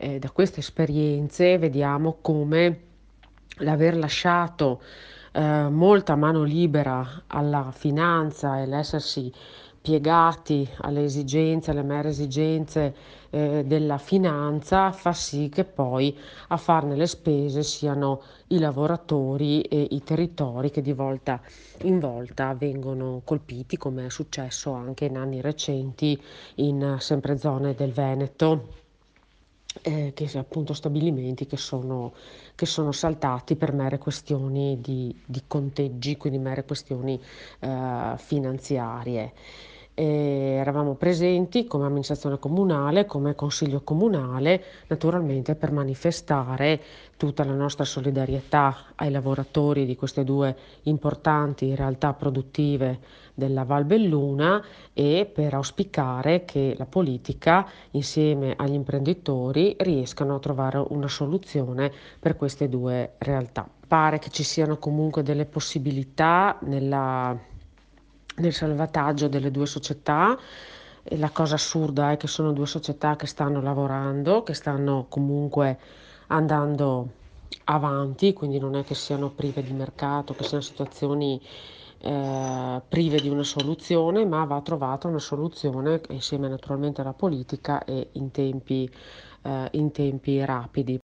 da queste esperienze vediamo come l'aver lasciato molta mano libera alla finanza e l'essersi piegati alle esigenze, alle mere esigenze della finanza fa sì che poi a farne le spese siano i lavoratori e i territori che di volta in volta vengono colpiti, come è successo anche in anni recenti in sempre zone del Veneto, appunto stabilimenti che sono saltati per mere questioni di conteggi, quindi mere questioni finanziarie. Eravamo presenti come amministrazione comunale, come consiglio comunale, naturalmente per manifestare tutta la nostra solidarietà ai lavoratori di queste due importanti realtà produttive della Val Belluna e per auspicare che la politica, insieme agli imprenditori, riescano a trovare una soluzione per queste due realtà. Pare che ci siano comunque delle possibilità nel salvataggio delle due società. E la cosa assurda è che sono due società che stanno lavorando, che stanno comunque andando avanti, quindi non è che siano prive di mercato, che siano situazioni prive di una soluzione, ma va trovata una soluzione insieme naturalmente alla politica e in tempi rapidi.